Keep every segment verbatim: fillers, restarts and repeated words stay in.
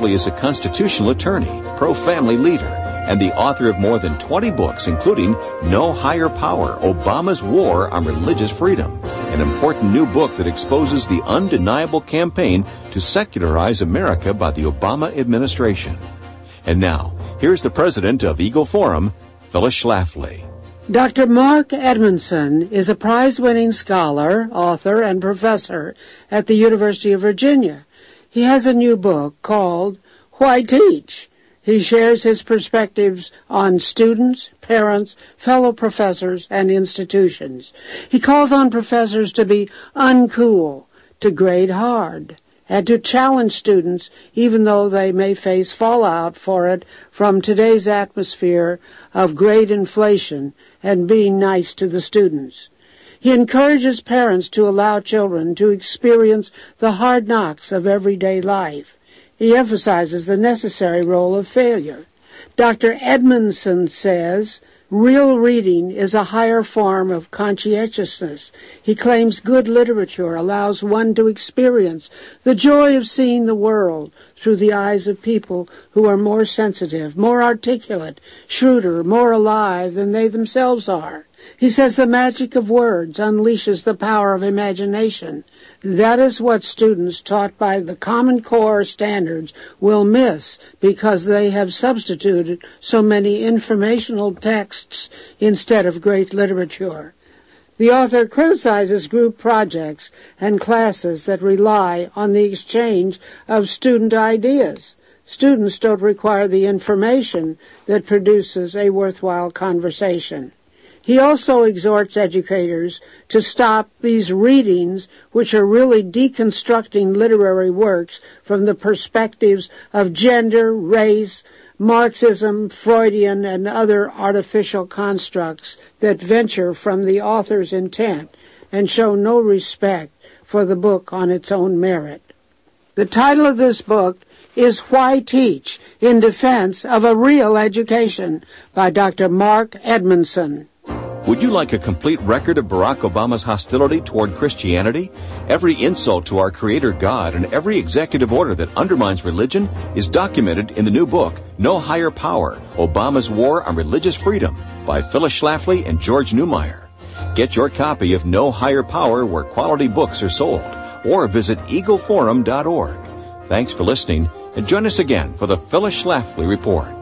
Schlafly is a constitutional attorney, pro-family leader, and the author of more than twenty books, including No Higher Power, Obama's War on Religious Freedom, an important new book that exposes the undeniable campaign to secularize America by the Obama administration. And now, here's the president of Eagle Forum, Phyllis Schlafly. Doctor Mark Edmondson is a prize-winning scholar, author, and professor at the University of Virginia. He has a new book called Why Teach? He shares his perspectives on students, parents, fellow professors, and institutions. He calls on professors to be uncool, to grade hard, and to challenge students even though they may face fallout for it from today's atmosphere of grade inflation and being nice to the students. He encourages parents to allow children to experience the hard knocks of everyday life. He emphasizes the necessary role of failure. Doctor Edmondson says, real reading is a higher form of conscientiousness. He claims good literature allows one to experience the joy of seeing the world through the eyes of people who are more sensitive, more articulate, shrewder, more alive than they themselves are. He says the magic of words unleashes the power of imagination. That is what students taught by the Common Core standards will miss because they have substituted so many informational texts instead of great literature. The author criticizes group projects and classes that rely on the exchange of student ideas. Students don't require the information that produces a worthwhile conversation. He also exhorts educators to stop these readings, which are really deconstructing literary works from the perspectives of gender, race, Marxism, Freudian, and other artificial constructs that venture from the author's intent and show no respect for the book on its own merit. The title of this book is Why Teach? In Defense of a Real Education by Doctor Mark Edmondson. Would you like a complete record of Barack Obama's hostility toward Christianity? Every insult to our Creator God and every executive order that undermines religion is documented in the new book, No Higher Power, Obama's War on Religious Freedom by Phyllis Schlafly and George Newmeyer. Get your copy of No Higher Power where quality books are sold, or visit eagle forum dot org. Thanks for listening, and join us again for the Phyllis Schlafly Report.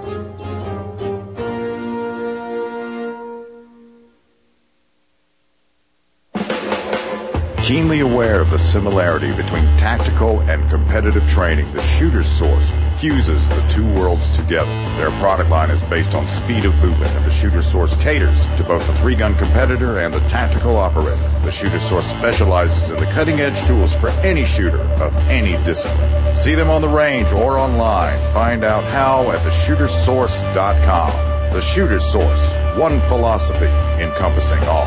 Keenly aware of the similarity between tactical and competitive training, the Shooter's Source fuses the two worlds together. Their product line is based on speed of movement, and the Shooter's Source caters to both the three-gun competitor and the tactical operator. The Shooter's Source specializes in the cutting-edge tools for any shooter of any discipline. See them on the range or online. Find out how at the shooters source dot com. The Shooter's Source, one philosophy encompassing all.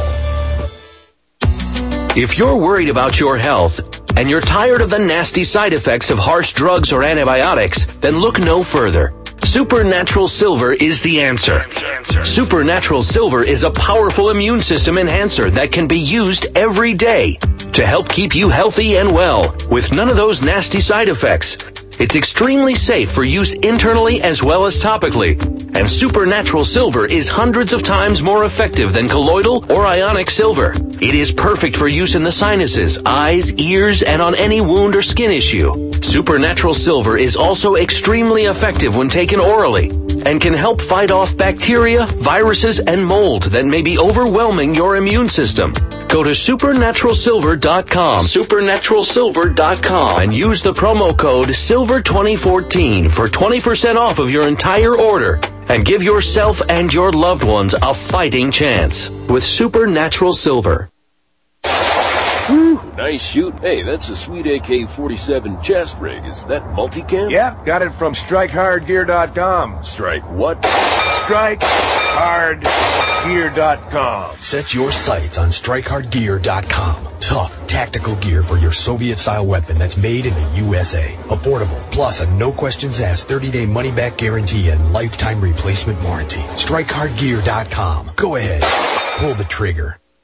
If you're worried about your health and you're tired of the nasty side effects of harsh drugs or antibiotics, then look no further. Supernatural Silver is the answer. Supernatural Silver is a powerful immune system enhancer that can be used every day to help keep you healthy and well with none of those nasty side effects. It's extremely safe for use internally as well as topically. And Supernatural Silver is hundreds of times more effective than colloidal or ionic silver. It is perfect for use in the sinuses, eyes, ears, and on any wound or skin issue. Supernatural Silver is also extremely effective when taken orally and can help fight off bacteria, viruses, and mold that may be overwhelming your immune system. Go to supernatural silver dot com, supernatural silver dot com, and use the promo code silver twenty fourteen for twenty percent off of your entire order. And give yourself and your loved ones a fighting chance with Supernatural Silver. Whew, nice shoot. Hey, that's a sweet A K forty-seven chest rig. Is that multicam? Yeah, got it from strike hard gear dot com. Strike what? strike hard gear dot com. Set your sights on strike hard gear dot com. Tough, tactical gear for your Soviet-style weapon that's made in the U S A. Affordable, plus a no-questions-asked thirty-day money-back guarantee and lifetime replacement warranty. strike hard gear dot com. Go ahead. Pull the trigger.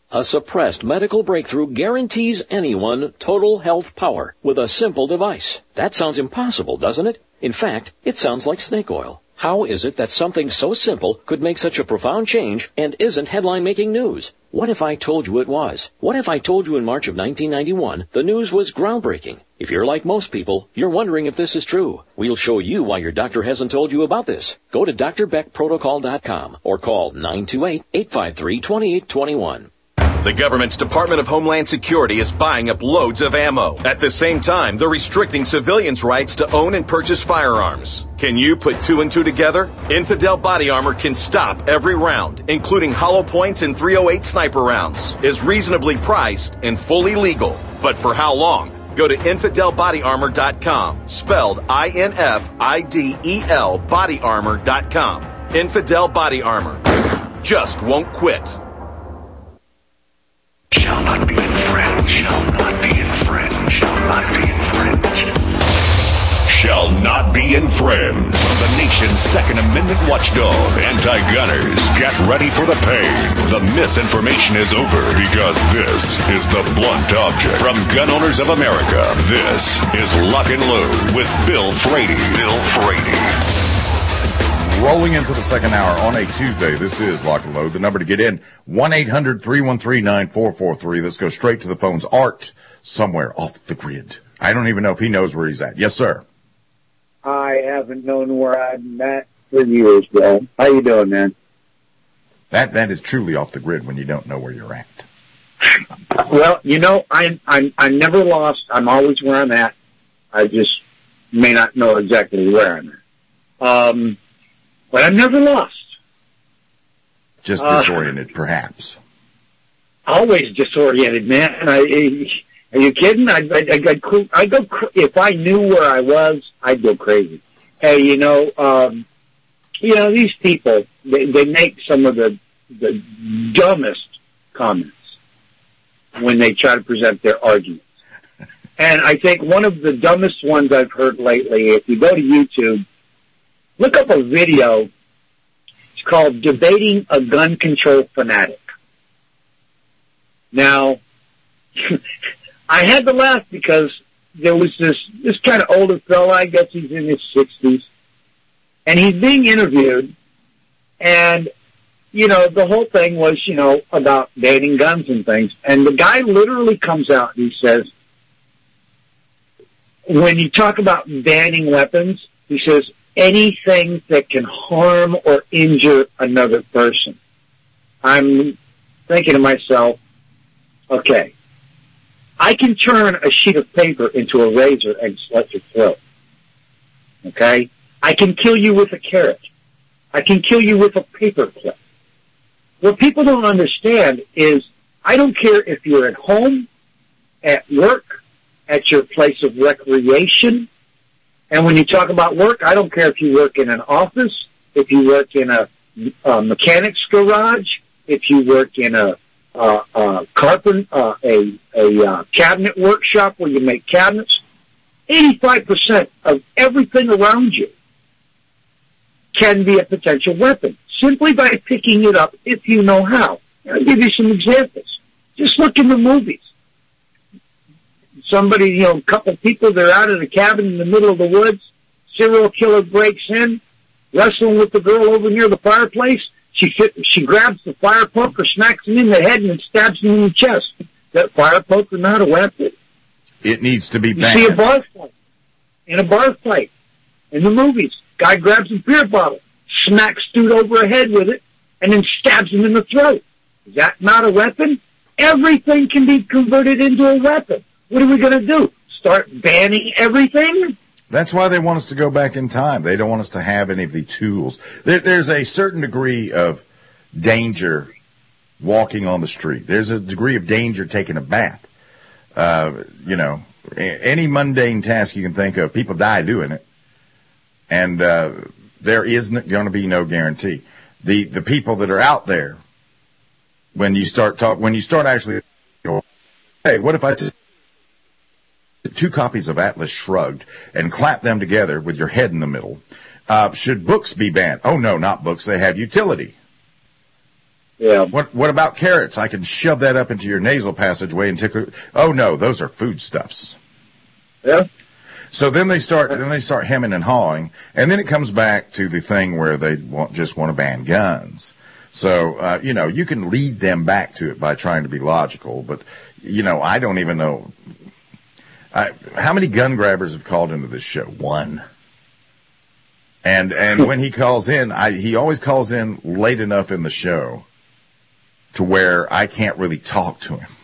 A suppressed medical breakthrough guarantees anyone total health power with a simple device. That sounds impossible, doesn't it? In fact, it sounds like snake oil. How is it that something so simple could make such a profound change and isn't headline-making news? What if I told you it was? What if I told you in March of nineteen ninety-one the news was groundbreaking? If you're like most people, you're wondering if this is true. We'll show you why your doctor hasn't told you about this. Go to D R Beck Protocol dot com or call nine two eight, eight five three, two eight two one. The government's Department of Homeland Security is buying up loads of ammo. At the same time, they're restricting civilians' rights to own and purchase firearms. Can you put two and two together? Infidel Body Armor can stop every round, including hollow points and three oh eight sniper rounds, is reasonably priced and fully legal. But for how long? Go to infidel body armor dot com, spelled I N F I D E L body armor dot com. Infidel Body Armor. Just won't quit. Shall not be infringed. Shall not be infringed. Shall not be infringed. Shall not be infringed. From the nation's Second Amendment watchdog, Anti-Gunners, get ready for the pain. The misinformation is over because this is the blunt object. From Gun Owners of America, this is Lock and Load with Bill Frady. Bill Frady. Rolling into the second hour on a Tuesday. This is Lock and Load. The number to get in, one eight hundred, three one three, nine four four three. Let's go straight to the phones. Art, somewhere off the grid. I don't even know if he knows where he's at. Yes, sir. I haven't known where I'm at for years, Bill. How you doing, man? That That is truly off the grid when you don't know where you're at. Well, you know, I'm, I'm, I'm never lost. I'm always where I'm at. I just may not know exactly where I'm at. Um... But I'm never lost. Just disoriented, uh, perhaps. Always disoriented, man. I, are you kidding? I, I, I, I, I go, if I knew where I was, I'd go crazy. Hey, you know, um, you know, these people, they, they make some of the, the dumbest comments when they try to present their arguments. And I think one of the dumbest ones I've heard lately, if you go to YouTube, look up a video. It's called Debating a Gun Control Fanatic. Now, I had to laugh because there was this, this kind of older fella, I guess he's in his sixties, and he's being interviewed, and, you know, the whole thing was, you know, about banning guns and things, and the guy literally comes out and he says, when you talk about banning weapons, he says, anything that can harm or injure another person. I'm thinking to myself, okay, I can turn a sheet of paper into a razor and slit your throat. Okay? I can kill you with a carrot. I can kill you with a paper clip. What people don't understand is I don't care if you're at home, at work, at your place of recreation. And when you talk about work, I don't care if you work in an office, if you work in a, a mechanic's garage, if you work in a, a, a carpent, uh, a, a uh, cabinet workshop where you make cabinets. eighty-five percent of everything around you can be a potential weapon simply by picking it up if you know how. I'll give you some examples. Just look in the movies. Somebody, you know, a couple people, they're out in a cabin in the middle of the woods. Serial killer breaks in, wrestling with the girl over near the fireplace. She fit, she grabs the fire poker, smacks him in the head, and stabs him in the chest. That fire poker not a weapon. It needs to be banned. You see a bar fight. In a bar fight. In the movies. Guy grabs a beer bottle, smacks dude over the head with it, and then stabs him in the throat. Is that not a weapon? Everything can be converted into a weapon. What are we going to do? Start banning everything? That's why they want us to go back in time. They don't want us to have any of the tools. There, there's a certain degree of danger walking on the street. There's a degree of danger taking a bath. Uh, you know, any mundane task you can think of, people die doing it. And uh, there is going to be no guarantee. The the people that are out there, when you start talk, when you start actually, hey, what if I just two copies of Atlas Shrugged and clap them together with your head in the middle? Uh, should books be banned? Oh, no, not books. They have utility. Yeah. What What about carrots? I can shove that up into your nasal passageway and tickle. Oh no, those are foodstuffs. Yeah. So then they start then they start hemming and hawing, and then it comes back to the thing where they want, just want to ban guns. So uh, you know, you can lead them back to it by trying to be logical, but you know, I don't even know. I, how many gun grabbers have called into this show? One. And and when he calls in, I, he always calls in late enough in the show to where I can't really talk to him.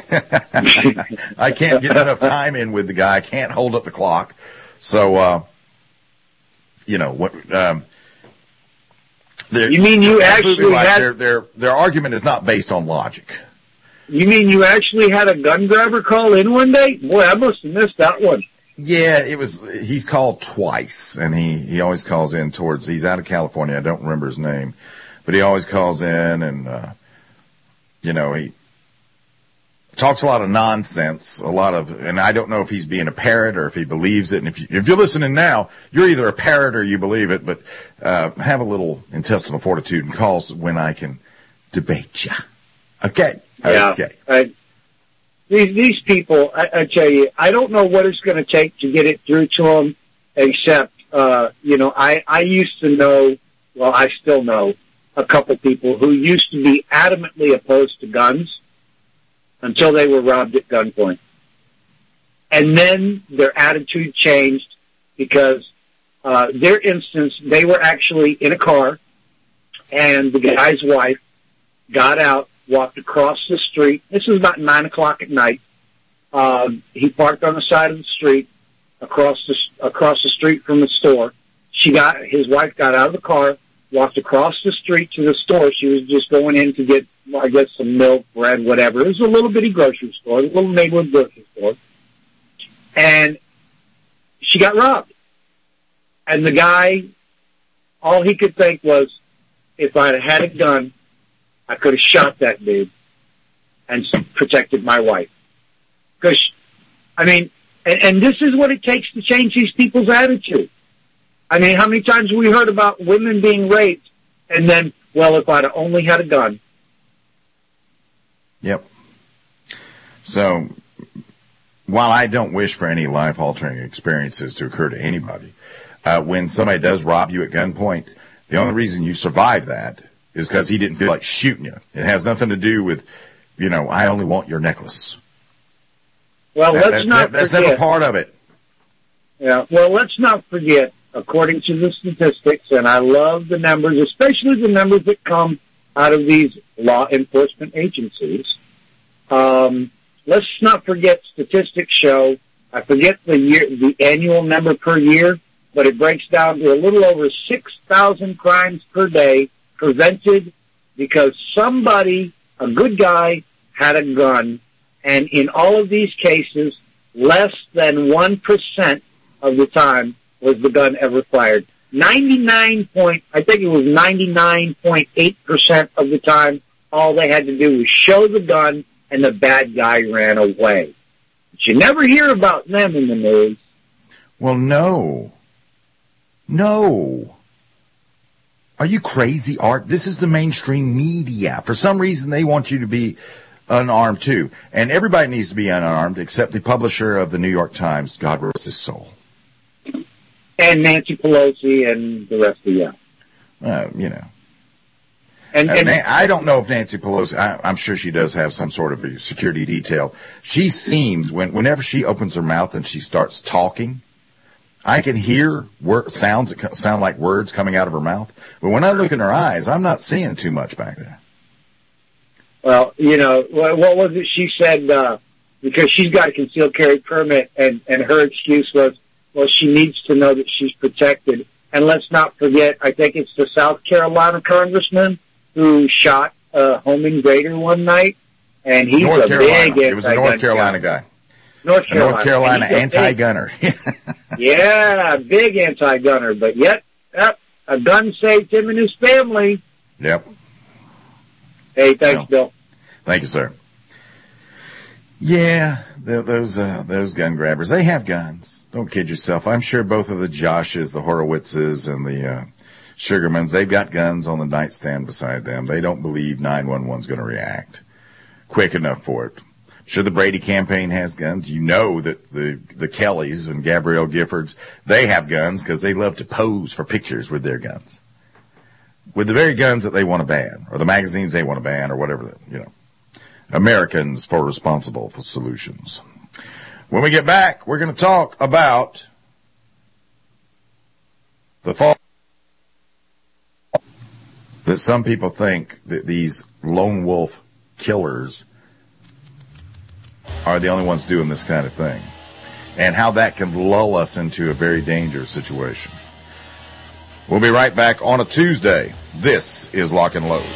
I can't get enough time in with the guy. I can't hold up the clock. So, uh, you know, what, um, you mean you actually right. had... Their, their, their argument is not based on logic. You mean you actually had a gun grabber call in one day? Boy, I must have missed that one. Yeah, it was, he's called twice, and he, he always calls in towards, he's out of California, I don't remember his name, but he always calls in and, uh, you know, he talks a lot of nonsense, a lot of, and I don't know if he's being a parrot or if he believes it, and if, you, if you're listening now, you're either a parrot or you believe it, but, uh, have a little intestinal fortitude and calls when I can debate you. Okay? Yeah. Okay. I, These these people, I, I tell you, I don't know what it's going to take to get it through to them, except, uh, you know, I, I used to know, well, I still know a couple people who used to be adamantly opposed to guns until they were robbed at gunpoint. And then their attitude changed because, uh, their instance, they were actually in a car and the guy's wife got out, walked across the street. This was about nine o'clock at night. Um, he parked on the side of the street across the across the street from the store. She got his wife got out of the car, walked across the street to the store. She was just going in to get, I guess, some milk, bread, whatever. It was a little bitty grocery store, a little neighborhood grocery store, and she got robbed. And the guy, all he could think was, if I'd had a gun, I could have shot that dude and protected my wife. Because, I mean, and, and this is what it takes to change these people's attitude. I mean, how many times have we heard about women being raped and then, well, if I'd only had a gun. Yep. So, while I don't wish for any life-altering experiences to occur to anybody, uh, when somebody does rob you at gunpoint, the only reason you survive that is because he didn't feel like shooting you. It has nothing to do with, you know, I only want your necklace. Well, that, let's that's not ne- That's forget, never part of it. Yeah, well, let's not forget, according to the statistics, and I love the numbers, especially the numbers that come out of these law enforcement agencies. Um, let's not forget statistics show, I forget the year, the annual number per year, but it breaks down to a little over six thousand crimes per day prevented because somebody, a good guy, had a gun, and in all of these cases, less than one percent of the time was the gun ever fired. ninety-nine point, I think it was ninety-nine point eight percent of the time, all they had to do was show the gun and the bad guy ran away. But you never hear about them in the news. Well, no. No. Are you crazy, Art? This is the mainstream media. For some reason, they want you to be unarmed, too. And everybody needs to be unarmed, except the publisher of the New York Times, God rest his soul. And Nancy Pelosi and the rest of you. Uh, you know. And, and uh, I don't know if Nancy Pelosi, I, I'm sure she does have some sort of a security detail. She seems, when, whenever she opens her mouth and she starts talking, I can hear word, sounds that sound like words coming out of her mouth. But when I look in her eyes, I'm not seeing too much back there. Well, you know, what was it she said, uh, because she's got a concealed carry permit, and, and her excuse was, well, she needs to know that she's protected. And let's not forget, I think it's the South Carolina congressman who shot a home invader one night, and he's North a Carolina. big It was a North Carolina guy. guy. North Carolina, North Carolina anti-gunner. Yeah, big anti-gunner, but yet, yep, a gun saved him and his family. Yep. Hey, thanks, well, Bill. Thank you, sir. Yeah, those uh, those gun grabbers, they have guns. Don't kid yourself. I'm sure both of the Joshes, the Horowitzes, and the uh, Sugarmans, they've got guns on the nightstand beside them. They don't believe nine one one's going to react quick enough for it. Sure, the Brady campaign has guns. You know that the the Kellys and Gabrielle Giffords, they have guns because they love to pose for pictures with their guns, with the very guns that they want to ban, or the magazines they want to ban, or whatever. The, you know, Americans for Responsible for Solutions. When we get back, we're going to talk about the fall that some people think that these lone wolf killers are the only ones doing this kind of thing, and how that can lull us into a very dangerous situation. We'll be right back on a Tuesday. This is Lock and Load.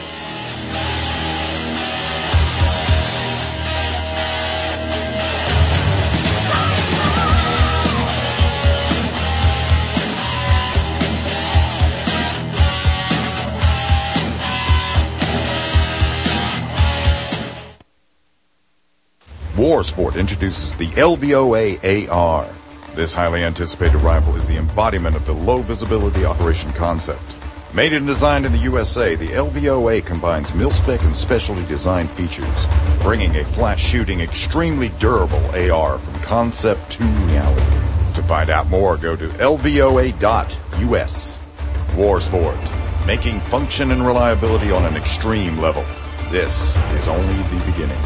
War Sport introduces the L V O A A R. This highly anticipated rifle is the embodiment of the low-visibility operation concept. Made and designed in the U S A, the L V O A combines mil-spec and specialty design features, bringing a flat-shooting, extremely durable A R from concept to reality. To find out more, go to L V O A dot U S. War Sport, making function and reliability on an extreme level. This is only the beginning.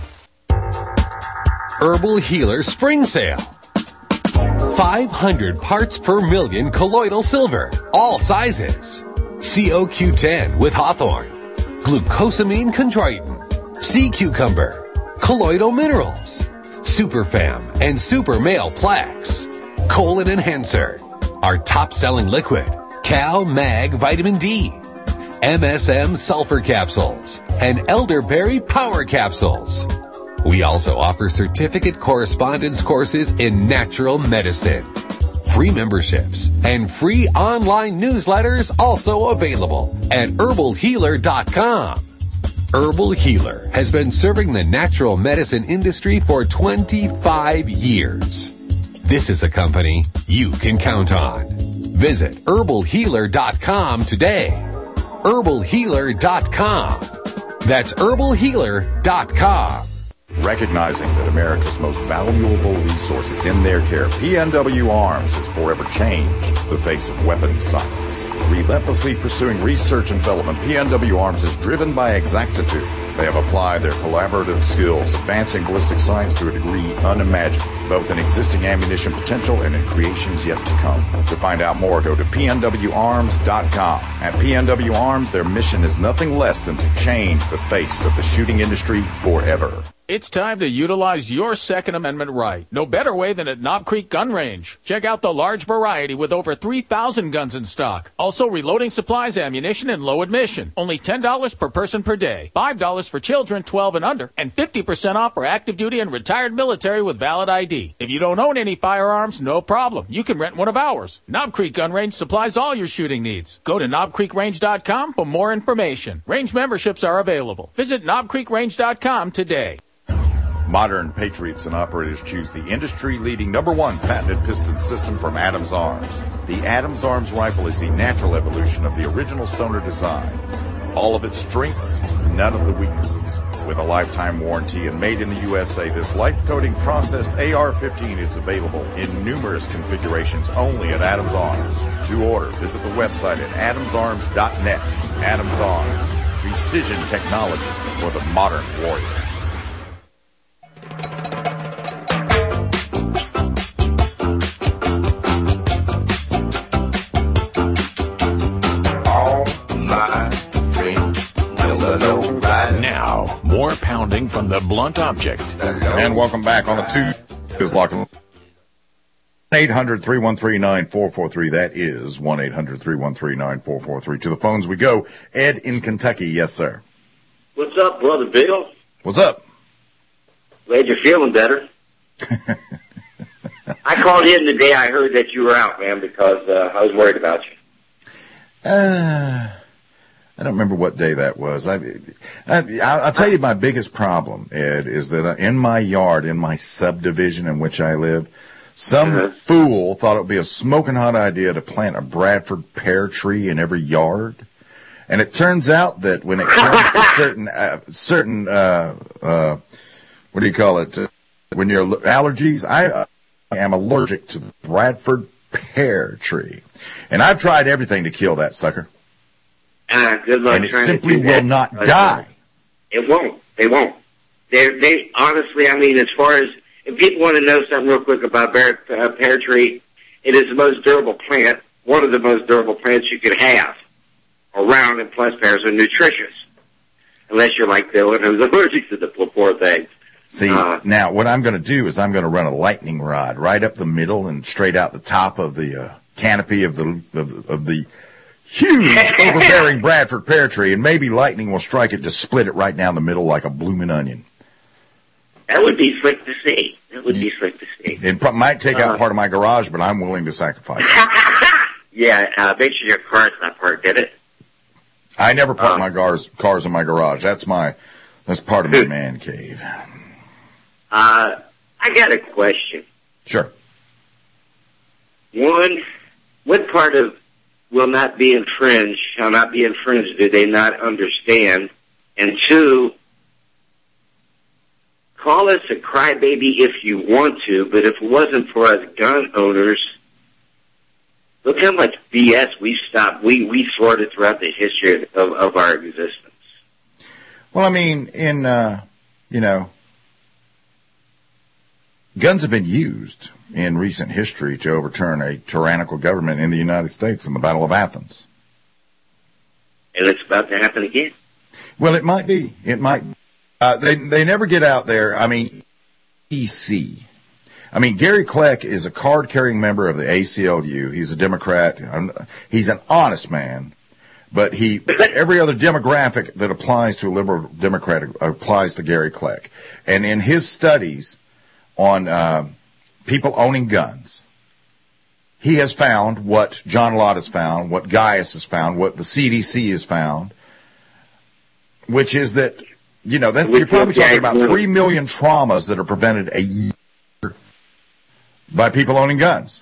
Herbal Healer Spring Sale. five hundred parts per million colloidal silver, all sizes. C O Q ten with Hawthorne, glucosamine chondroitin, sea cucumber, colloidal minerals, Superfam and Super Male Plaques, Colon Enhancer, our top-selling liquid, Cal Mag Vitamin D, M S M Sulfur Capsules, and Elderberry Power Capsules. We also offer certificate correspondence courses in natural medicine. Free memberships and free online newsletters also available at herbal healer dot com. Herbal Healer has been serving the natural medicine industry for twenty-five years. This is a company you can count on. Visit herbal healer dot com today. herbal healer dot com. That's herbal healer dot com. Recognizing that America's most valuable resource is in their care, P N W Arms has forever changed the face of weapons science. Relentlessly pursuing research and development, P N W Arms is driven by exactitude. They have applied their collaborative skills, advancing ballistic science to a degree unimagined, both in existing ammunition potential and in creations yet to come. To find out more, go to P N W arms dot com. At P N W Arms, their mission is nothing less than to change the face of the shooting industry forever. It's time to utilize your Second Amendment right. No better way than at Knob Creek Gun Range. Check out the large variety with over three thousand guns in stock. Also reloading supplies, ammunition, and low admission. Only ten dollars per person per day. five dollars for children twelve and under. And fifty percent off for active duty and retired military with valid I D. If you don't own any firearms, no problem. You can rent one of ours. Knob Creek Gun Range supplies all your shooting needs. Go to knob creek range dot com for more information. Range memberships are available. Visit knob creek range dot com today. Modern patriots and operators choose the industry-leading number one patented piston system from Adams Arms. The Adams Arms rifle is the natural evolution of the original Stoner design. All of its strengths, none of the weaknesses. With a lifetime warranty and made in the U S A, this life-coating processed A R fifteen is available in numerous configurations only at Adams Arms. To order, visit the website at adams arms dot net. Adams Arms, precision technology for the modern warrior. Now, more pounding from the blunt object. And welcome back on the two is locking eight hundred, three one three, nine four four three. That is one eight hundred, three one three, nine four four three. To the phones we go. Ed in Kentucky. Yes, sir. What's up, Brother Bill? What's up? Glad you're feeling better. I called in the day I heard that you were out, man, because uh, I was worried about you. Uh, I don't remember what day that was. I, I, I'll tell you my biggest problem, Ed, is that in my yard, in my subdivision in which I live, Some Uh-huh. fool thought it would be a smoking hot idea to plant a Bradford pear tree in every yard. And it turns out that when it comes to certain, uh, certain, uh, uh, what do you call it? Uh, when you're allergies, I, uh, I am allergic to the Bradford pear tree. And I've tried everything to kill that sucker. Ah, good luck And it trying simply to do will that. not Uh, die. It won't. They won't. They they honestly, I mean, as far as if people want to know something real quick about pear, uh, pear tree, it is the most durable plant, one of the most durable plants you could have around, and plus pears are nutritious, unless you're like Bill and who's allergic to the poor things. See, Uh, now what I'm going to do is I'm going to run a lightning rod right up the middle and straight out the top of the uh, canopy of the of, of the huge, overbearing Bradford pear tree, and maybe lightning will strike it to split it right down the middle like a blooming onion. That would be slick to see. That would be slick to see. It pro- might take out Uh, part of my garage, but I'm willing to sacrifice it. Yeah, uh, make sure your car's not parked, did it? I never park Uh, my cars, cars in my garage. That's my, that's part of my man cave. Uh, I got a question. Sure. One, what part of will not be infringed, shall not be infringed, do they not understand? And two, call us a crybaby if you want to, but if it wasn't for us gun owners, look how much B S we stopped, we, we sorted throughout the history of, of our existence. Well, I mean, in, uh, you know, guns have been used in recent history to overturn a tyrannical government in the United States in the Battle of Athens. And it's about to happen again. Well, it might be. It might. Uh, they they never get out there. I mean, E C. I mean, Gary Kleck is a card-carrying member of the A C L U. He's a Democrat. I'm, he's an honest man. But he, every other demographic that applies to a liberal Democrat applies to Gary Kleck. And in his studies on uh, people owning guns, he has found what John Lott has found, what Gaius has found, what the C D C has found, which is that, you know, that, you're probably talking about three million traumas that are prevented a year by people owning guns.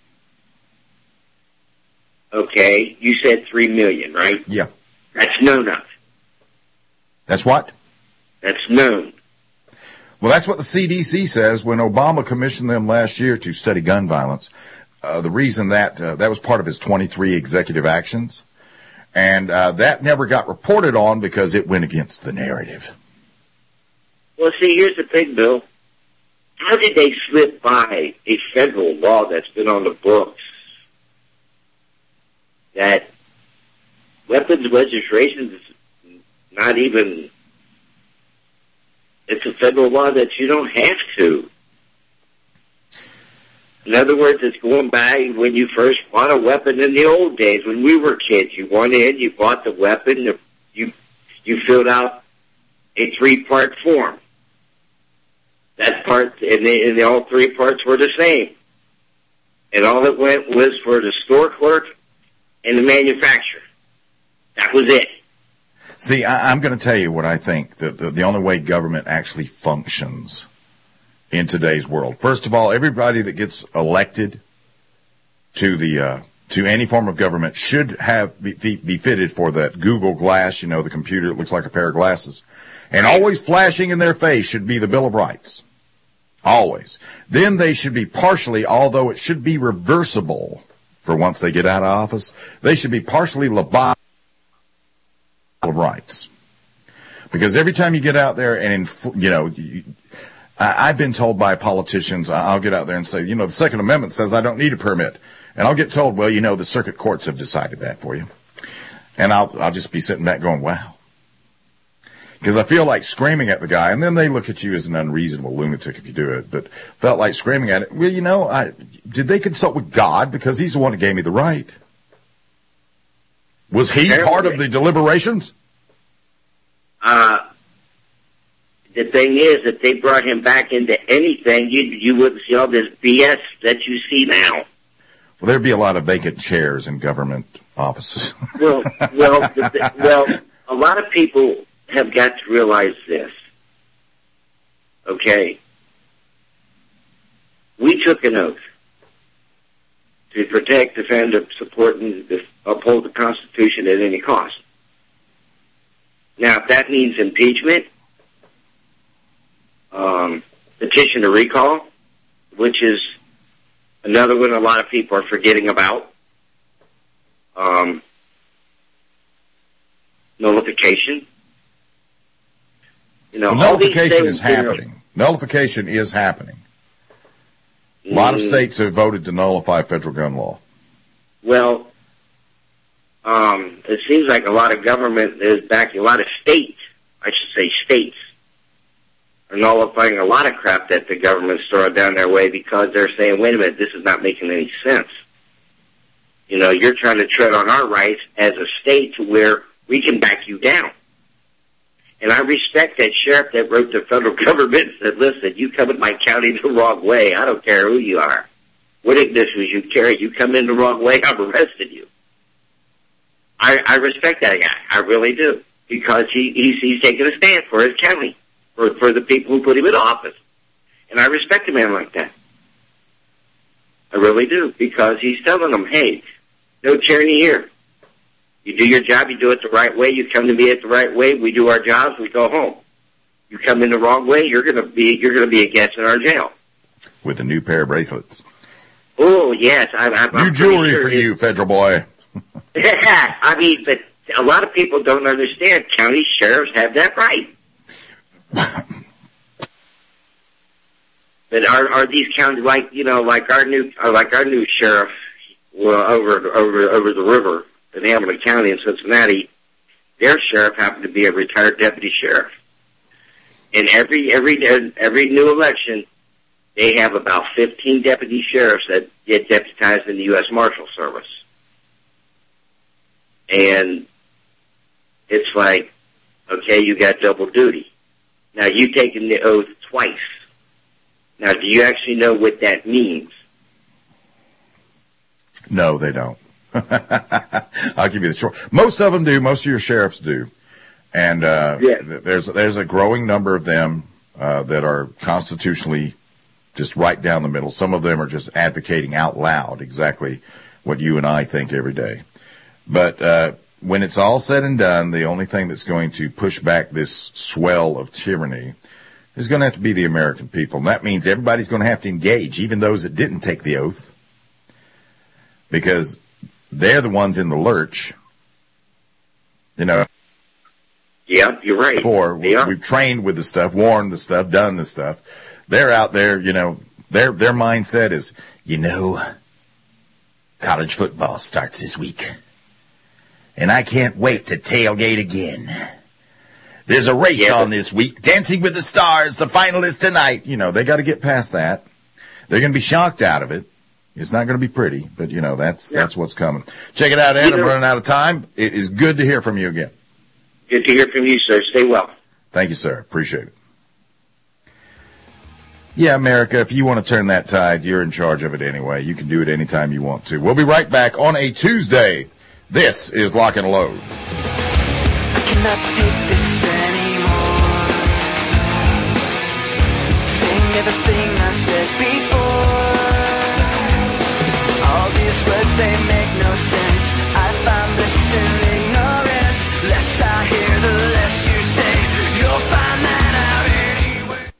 Okay, you said three million, right? Yeah. That's known of. That's what? That's known. Well, that's what the C D C says when Obama commissioned them last year to study gun violence. Uh, the reason that, uh, that was part of his twenty-three executive actions. And uh, that never got reported on because it went against the narrative. Well, see, here's the thing, Bill. How did they slip by a federal law that's been on the books that weapons registration is not even, it's a federal law that you don't have to. In other words, it's going by when you first bought a weapon in the old days. When we were kids, you went in, you bought the weapon, you you filled out a three-part form. That part, and, they, and all three parts were the same. And all it went was for the store clerk and the manufacturer. That was it. See, I, I'm going to tell you what I think, that the, the only way government actually functions in today's world. First of all, everybody that gets elected to the uh, to any form of government should have be, be fitted for that Google Glass, you know, the computer that looks like a pair of glasses. And always flashing in their face should be the Bill of Rights. Always. Then they should be partially, although it should be reversible for once they get out of office, they should be partially lobotomized of rights. Because every time you get out there and, inf- you know, you, I, I've been told by politicians, I'll get out there and say, you know, the Second Amendment says I don't need a permit. And I'll get told, well, you know, the circuit courts have decided that for you. And I'll, I'll just be sitting back going, wow. Because I feel like screaming at the guy, and then they look at you as an unreasonable lunatic if you do it, but felt like screaming at it. Well, you know, I, did they consult with God? Because he's the one who gave me the right. Was he part of the deliberations? Uh, the thing is, if they brought him back into anything, you you wouldn't see all this B S that you see now. Well, there'd be a lot of vacant chairs in government offices. well, well, the, the, well, a lot of people have got to realize this. Okay. we took an oath to protect, defend, support, and uphold the Constitution at any cost. Now, if that means impeachment, um, petition to recall, which is another one a lot of people are forgetting about, um, nullification. You know, well, all these nullification things, is happening. You know, nullification is happening. A lot of states have voted to nullify federal gun law. Well, um, it seems like a lot of government is backing, a lot of states, I should say states, are nullifying a lot of crap that the government's throwing down their way because they're saying, wait a minute, this is not making any sense. You know, you're trying to tread on our rights as a state to where we can back you down. And I respect that sheriff that wrote the federal government and said, listen, you come in my county the wrong way. I don't care who you are. What ignitions you carry, you come in the wrong way, I'm arresting you. I, I respect that guy. I really do. Because he, he's, he's taking a stand for his county, for, for the people who put him in office. And I respect a man like that. I really do. Because he's telling them, hey, no tyranny here. You do your job, you do it the right way, you come to me at the right way, we do our jobs, we go home. You come in the wrong way, you're gonna be you're gonna be a guest in our jail. With a new pair of bracelets. Oh yes, I, I, I'm new jewelry sure for you, federal boy. Yeah, I mean, but a lot of people don't understand. County sheriffs have that right. But are are these counties like you know like our new like our new sheriff well, over over over the river? In Hamilton County in Cincinnati, their sheriff happened to be a retired deputy sheriff. And every every every new election, they have about fifteen deputy sheriffs that get deputized in the U S Marshal Service. And it's like, okay, you got double duty. Now, you've taken the oath twice. Now, do you actually know what that means? No, they don't. I'll give you the short. Most of them do. Most of your sheriffs do. And uh, yeah. there's there's a growing number of them uh, that are constitutionally just right down the middle. Some of them are just advocating out loud exactly what you and I think every day. But uh, when it's all said and done, the only thing that's going to push back this swell of tyranny is going to have to be the American people. And that means everybody's going to have to engage, even those that didn't take the oath, because they're the ones in the lurch. You know. Yeah, you're right. Before, we've trained with the stuff, warned the stuff, done the stuff. They're out there, you know, their their mindset is, you know, college football starts this week. And I can't wait to tailgate again. There's a race yeah, on this week. Dancing with the Stars, the final is tonight. You know, they got to get past that. They're going to be shocked out of it. It's not going to be pretty, but, you know, that's yeah. that's what's coming. Check it out, Ed. I'm running out of time. It is good to hear from you again. Good to hear from you, sir. Stay well. Thank you, sir. Appreciate it. Yeah, America, if you want to turn that tide, you're in charge of it anyway. You can do it anytime you want to. We'll be right back on a Tuesday. This is Lock and Load. I cannot take this anymore. Saying everything I said before. All these words, they make no sense. I find bliss in ignorance. Less I hear, the less you say. You'll find that out anyway.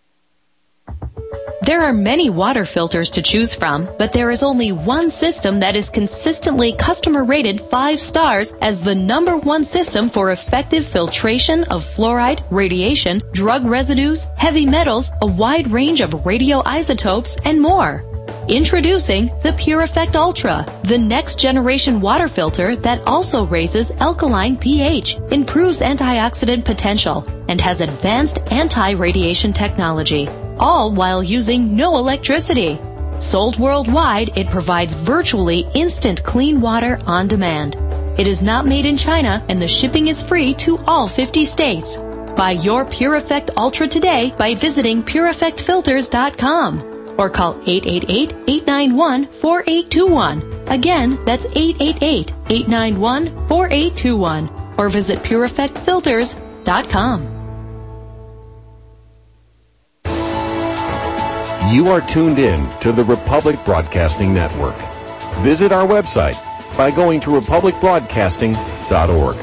There are many water filters to choose from, but there is only one system that is consistently customer rated five stars as the number one system for effective filtration of fluoride, radiation, drug residues, heavy metals, a wide range of radioisotopes, and more. Introducing the Pure Effect Ultra, the next generation water filter that also raises alkaline pH, improves antioxidant potential, and has advanced anti-radiation technology, all while using no electricity. Sold worldwide, it provides virtually instant clean water on demand. It is not made in China, and the shipping is free to all fifty states. Buy your Pure Effect Ultra today by visiting pure effect filters dot com. Or call eight eight eight, eight nine one, four eight two one. Again, that's eight eight eight, eight nine one, four eight two one. Or visit pure effect filters dot com. You are tuned in to the Republic Broadcasting Network. Visit our website by going to republic broadcasting dot org.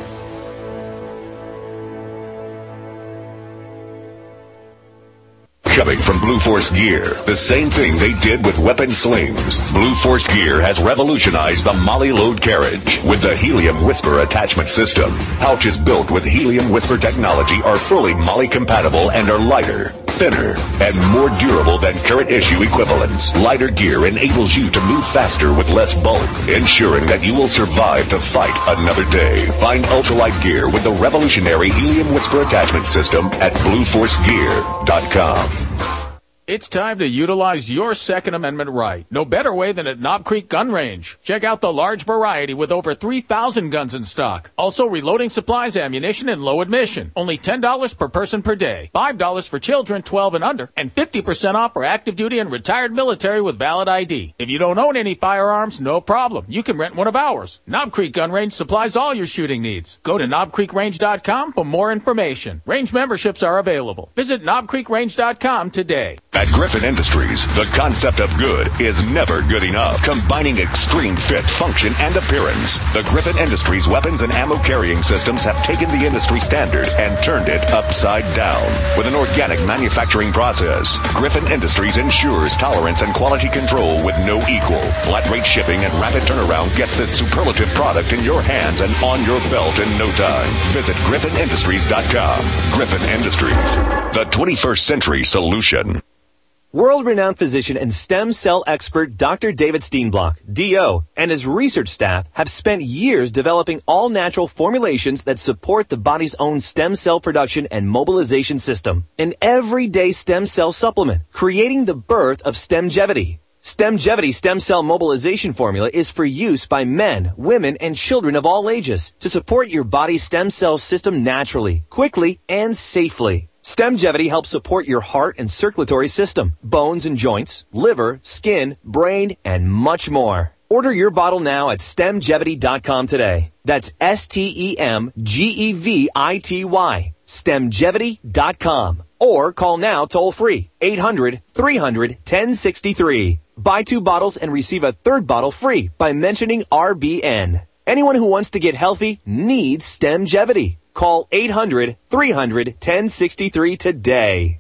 Coming from Blue Force Gear, the same thing they did with weapon slings. Blue Force Gear has revolutionized the Molly load carriage with the Helium Whisper attachment system. Pouches built with Helium Whisper technology are fully Molly compatible and are lighter, thinner, and more durable than current issue equivalents. Lighter gear enables you to move faster with less bulk, ensuring that you will survive to fight another day. Find ultralight gear with the revolutionary Helium Whisper attachment system at blue force gear dot com. It's time to utilize your Second Amendment right. No better way than at Knob Creek Gun Range. Check out the large variety with over three thousand guns in stock. Also reloading supplies, ammunition, and low admission. Only ten dollars per person per day. five dollars for children twelve and under. And fifty percent off for active duty and retired military with valid I D. If you don't own any firearms, no problem. You can rent one of ours. Knob Creek Gun Range supplies all your shooting needs. Go to knob creek range dot com for more information. Range memberships are available. Visit knob creek range dot com today. At Griffin Industries, the concept of good is never good enough, combining extreme fit, function, and appearance. The Griffin Industries weapons and ammo carrying systems have taken the industry standard and turned it upside down. With an organic manufacturing process, Griffin Industries ensures tolerance and quality control with no equal. Flat rate shipping and rapid turnaround gets this superlative product in your hands and on your belt in no time. Visit griffin industries dot com. Griffin Industries, the twenty-first century solution. World-renowned physician and stem cell expert Doctor David Steenblock, D O, and his research staff have spent years developing all-natural formulations that support the body's own stem cell production and mobilization system. An everyday stem cell supplement, creating the birth of Stemgevity. Stemgevity stem cell mobilization formula is for use by men, women, and children of all ages to support your body's stem cell system naturally, quickly, and safely. Stemgevity helps support your heart and circulatory system, bones and joints, liver, skin, brain, and much more. Order your bottle now at stemgevity dot com today. That's S T E M G E V I T Y, stemgevity dot com. Or call now toll free, eight hundred, three hundred, ten sixty-three. Buy two bottles and receive a third bottle free by mentioning R B N. Anyone who wants to get healthy needs Stemgevity. Call eight hundred, three hundred, ten sixty-three today.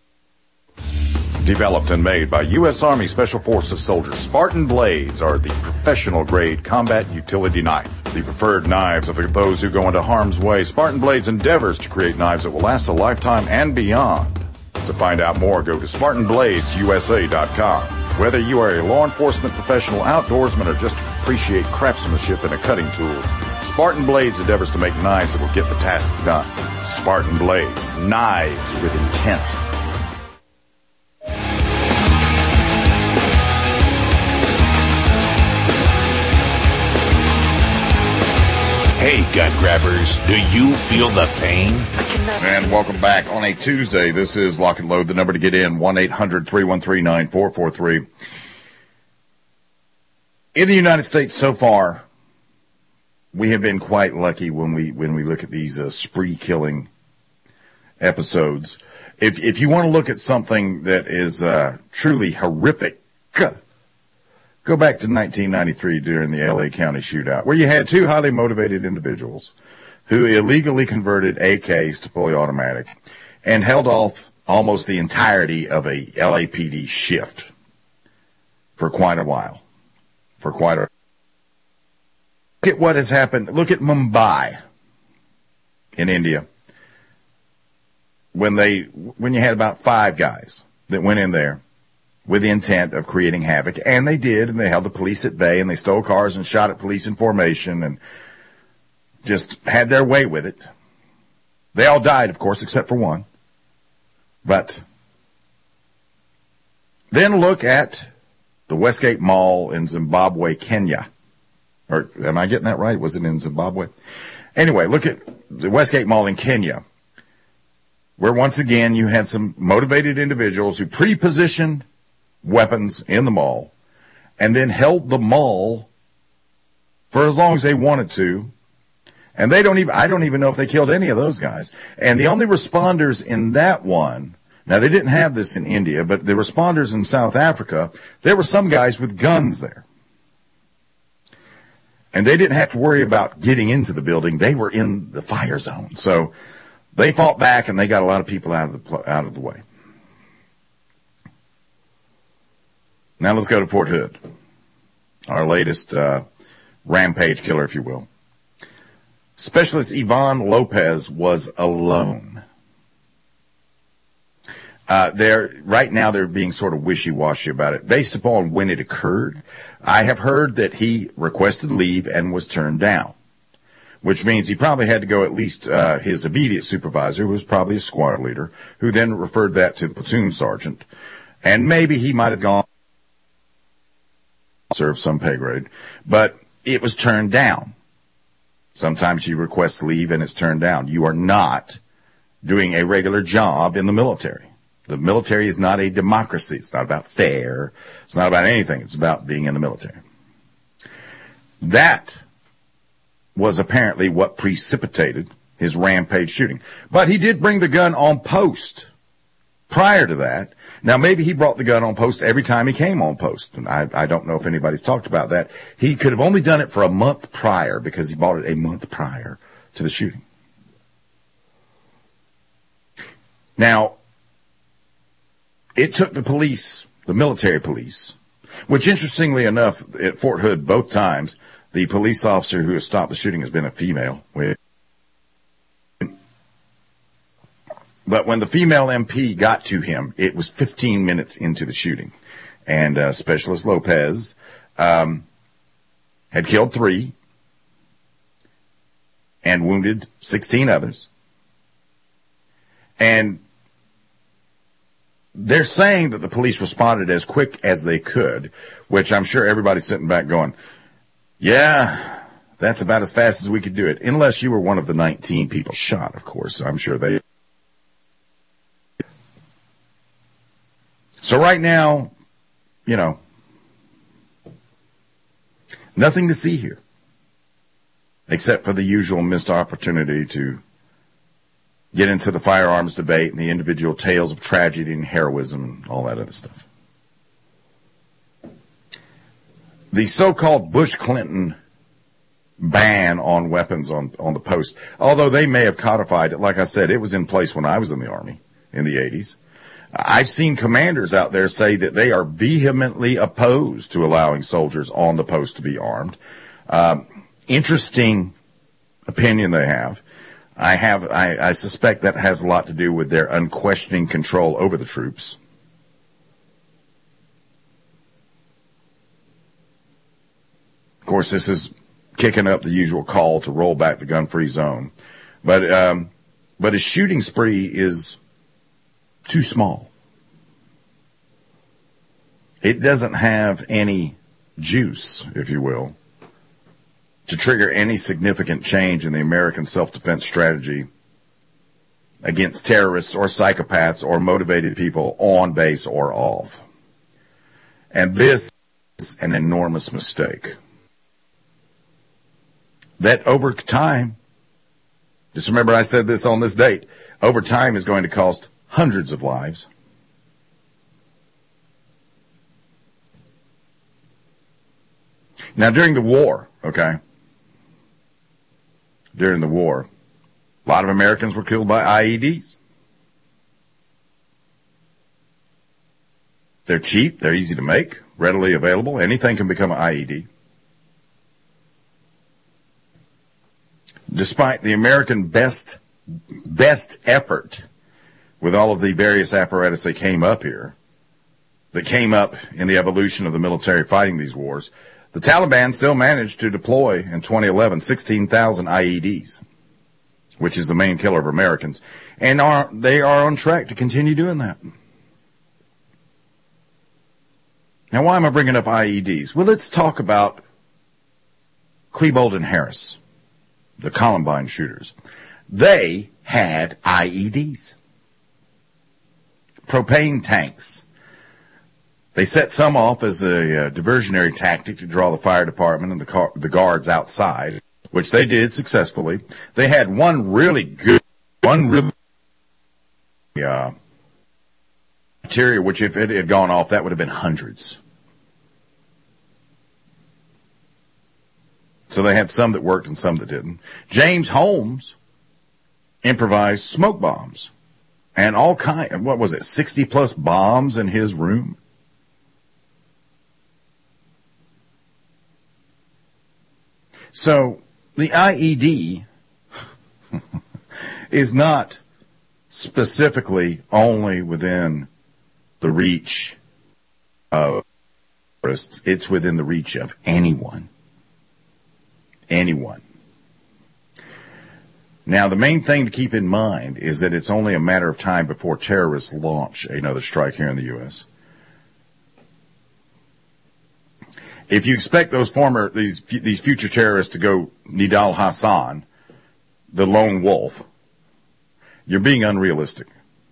Developed and made by U S Army Special Forces soldiers, Spartan Blades are the professional-grade combat utility knife. The preferred knives of those who go into harm's way, Spartan Blades endeavors to create knives that will last a lifetime and beyond. To find out more, go to spartan blades u s a dot com. Whether you are a law enforcement professional, outdoorsman, or just appreciate craftsmanship in a cutting tool, Spartan Blades endeavors to make knives that will get the task done. Spartan Blades, knives with intent. Hey, gun grabbers, do you feel the pain? And welcome back on a Tuesday. This is Lock and Load. The number to get in, one eight hundred, three one three, nine four four three. In the United States so far, we have been quite lucky when we when we look at these uh, spree-killing episodes. If if you want to look at something that is uh, truly horrific, go back to nineteen ninety-three during the L A County shootout, where you had two highly motivated individuals who illegally converted A Ks to fully automatic and held off almost the entirety of a L A P D shift for quite a while. For quite a Look at what has happened. Look at Mumbai in India. When they, when you had about five guys that went in there with the intent of creating havoc, and they did, and they held the police at bay, and they stole cars and shot at police in formation and just had their way with it. They all died, of course, except for one. But then look at the Westgate Mall in Zimbabwe, Kenya. Or am I getting that right? Was it in Zimbabwe? Anyway, look at the Westgate Mall in Kenya, where once again you had some motivated individuals who pre-positioned weapons in the mall and then held the mall for as long as they wanted to. And they don't even, I don't even know if they killed any of those guys. And the only responders in that one Now, they didn't have this in India, but the responders in South Africa, there were some guys with guns there. And they didn't have to worry about getting into the building. They were in the fire zone. So they fought back, and they got a lot of people out of the, out of the way. Now let's go to Fort Hood, our latest uh, rampage killer, if you will. Specialist Yvonne Lopez was alone. Uh, they're, right now they're being sort of wishy-washy about it. Based upon when it occurred, I have heard that he requested leave and was turned down, which means he probably had to go at least uh, his immediate supervisor, who was probably a squad leader, who then referred that to the platoon sergeant. And maybe he might have gone serve some pay grade, but it was turned down. Sometimes you request leave and it's turned down. You are not doing a regular job in the military. The military is not a democracy. It's not about fair. It's not about anything. It's about being in the military. That was apparently what precipitated his rampage shooting. But he did bring the gun on post prior to that. Now, maybe he brought the gun on post every time he came on post. And I, I don't know if anybody's talked about that. He could have only done it for a month prior because he bought it a month prior to the shooting. Now, it took the police, the military police, which interestingly enough, at Fort Hood, both times, the police officer who has stopped the shooting has been a female. But when the female M P got to him, it was fifteen minutes into the shooting. And uh, Specialist Lopez um, had killed three and wounded sixteen others. And they're saying that the police responded as quick as they could, which I'm sure everybody's sitting back going, yeah, that's about as fast as we could do it. Unless you were one of the nineteen people shot, of course. I'm sure they... So right now, you know, nothing to see here, except for the usual missed opportunity to get into the firearms debate and the individual tales of tragedy and heroism and all that other stuff. The so-called Bush-Clinton ban on weapons on, on the post, although they may have codified it, like I said, it was in place when I was in the Army in the eighties. I've seen commanders out there say that they are vehemently opposed to allowing soldiers on the post to be armed. Um, interesting opinion they have. I have, I, I suspect that has a lot to do with their unquestioning control over the troops. Of course, this is kicking up the usual call to roll back the gun-free zone. But, um, but his shooting spree is too small. It doesn't have any juice, if you will, to trigger any significant change in the American self-defense strategy against terrorists or psychopaths or motivated people on base or off. And this is an enormous mistake. That over time, just remember I said this on this date, over time is going to cost hundreds of lives. Now, during the war, okay, during the war, a lot of Americans were killed by I E Ds. They're cheap, they're easy to make, readily available. Anything can become an I E D. Despite the American best, best effort with all of the various apparatus that came up here, that came up in the evolution of the military fighting these wars, the Taliban still managed to deploy in twenty eleven sixteen thousand I E Ds, which is the main killer of Americans, and are they are on track to continue doing that. Now, why am I bringing up I E Ds? Well, let's talk about Klebold and Harris, the Columbine shooters. They had I E Ds, propane tanks. They set some off as a uh, diversionary tactic to draw the fire department and the, car- the guards outside, which they did successfully. They had one really good, one really, uh, cafeteria, which if it had gone off, that would have been hundreds. So they had some that worked and some that didn't. James Holmes improvised smoke bombs and all kind, what was it, sixty plus bombs in his room. So the I E D is not specifically only within the reach of terrorists. It's within the reach of anyone. Anyone. Now, the main thing to keep in mind is that it's only a matter of time before terrorists launch another strike here in the U S. If you expect those former, these these future terrorists to go Nidal Hassan, the lone wolf, you're being unrealistic.